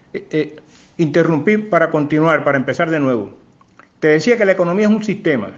Interrumpí para continuar, para empezar de nuevo. Te decía que la economía es un sistema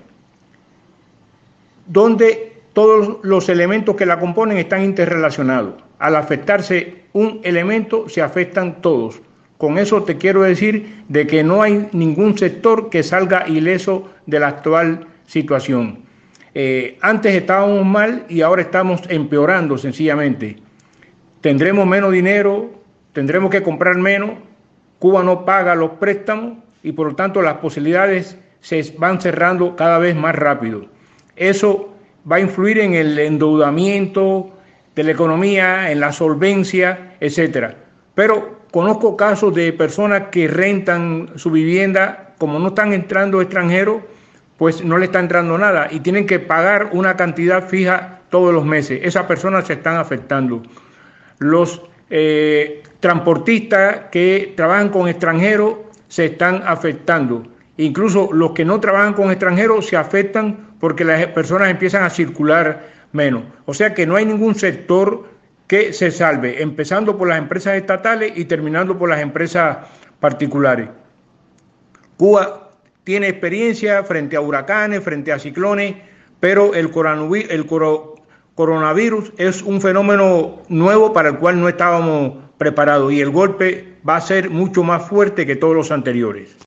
donde todos los elementos que la componen están interrelacionados. Al afectarse un elemento, se afectan todos. Con eso te quiero decir de que no hay ningún sector que salga ileso de la actual situación. Antes estábamos mal y ahora estamos empeorando sencillamente. Tendremos menos dinero, tendremos que comprar menos, Cuba no paga los préstamos y por lo tanto las posibilidades se van cerrando cada vez más rápido. Eso va a influir en el endeudamiento de la economía, en la solvencia, etcétera. Pero conozco casos de personas que rentan su vivienda, como no están entrando extranjeros, pues no le está entrando nada y tienen que pagar una cantidad fija todos los meses. Esas personas se están afectando. Los transportistas que trabajan con extranjeros se están afectando. Incluso los que no trabajan con extranjeros se afectan porque las personas empiezan a circular menos. O sea que no hay ningún sector que se salve, empezando por las empresas estatales y terminando por las empresas particulares. Cuba tiene experiencia frente a huracanes, frente a ciclones, pero el coronavirus es un fenómeno nuevo para el cual no estábamos preparados y el golpe va a ser mucho más fuerte que todos los anteriores.